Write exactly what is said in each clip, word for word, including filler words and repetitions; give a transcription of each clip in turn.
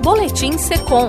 Boletim Secom.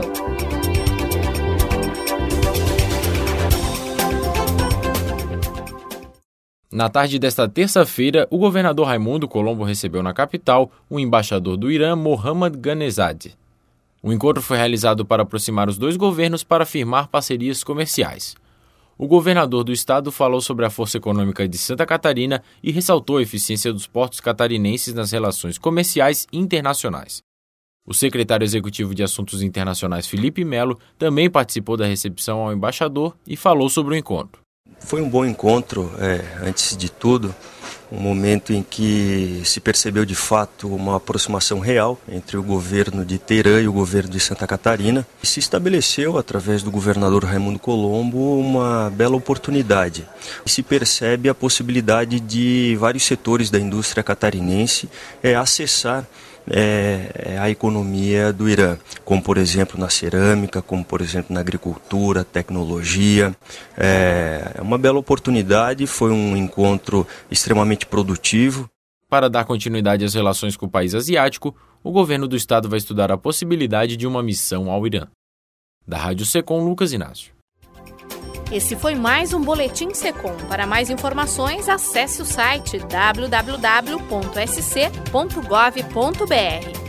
Na tarde desta terça-feira, o governador Raimundo Colombo recebeu na capital o embaixador do Irã, Mohammad Ghanezadeh. O encontro foi realizado para aproximar os dois governos para firmar parcerias comerciais. O governador do estado falou sobre a força econômica de Santa Catarina e ressaltou a eficiência dos portos catarinenses nas relações comerciais internacionais. O secretário executivo de Assuntos Internacionais, Felipe Melo, também participou da recepção ao embaixador e falou sobre o encontro. Foi um bom encontro, é, antes de tudo, um momento em que se percebeu de fato uma aproximação real entre o governo de Teherã e o governo de Santa Catarina. E se estabeleceu, através do governador Raimundo Colombo, uma bela oportunidade. E se percebe a possibilidade de vários setores da indústria catarinense é, acessar É, a economia do Irã, como por exemplo na cerâmica, como por exemplo na agricultura, tecnologia. É uma bela oportunidade, foi um encontro extremamente produtivo. Para dar continuidade às relações com o país asiático, o governo do estado vai estudar a possibilidade de uma missão ao Irã. Da Rádio Secom, Lucas Inácio. Esse foi mais um Boletim Secom. Para mais informações, acesse o site w w w ponto s c ponto gov ponto b r.